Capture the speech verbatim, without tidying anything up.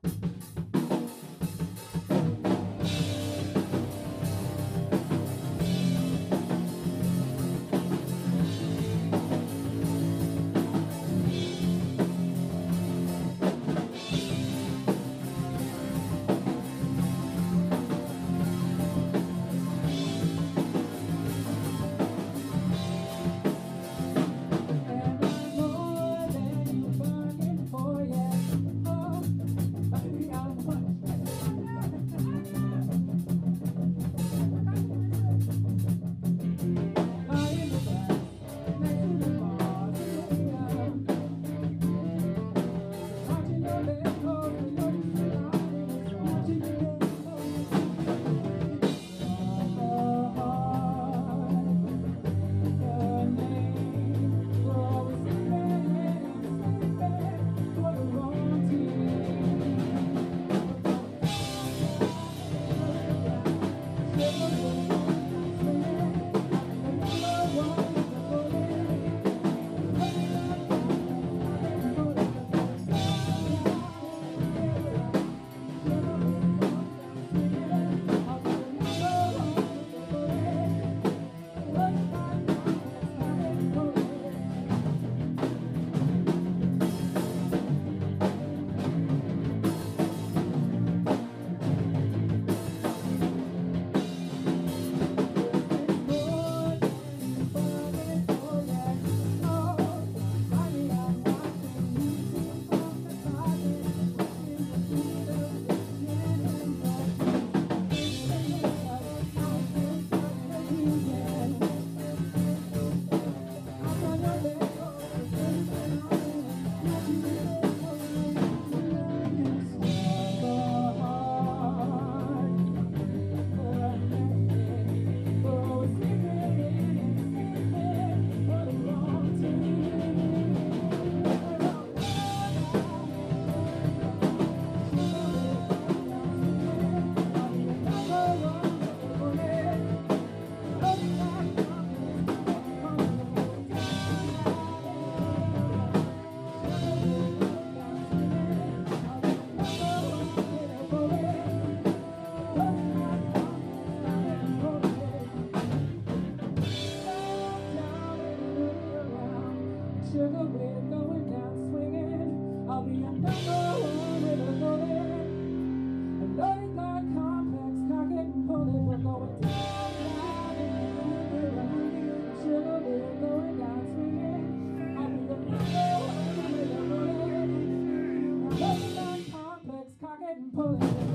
Sugar, we're going down swinging. I'll be a number one with a bullet. A loaded gun complex, cock it and pull it. We're going down, down, and around. Sugar, we're going down swinging. I'll be the number one with a bullet. A loaded gun complex, cock it and pull it.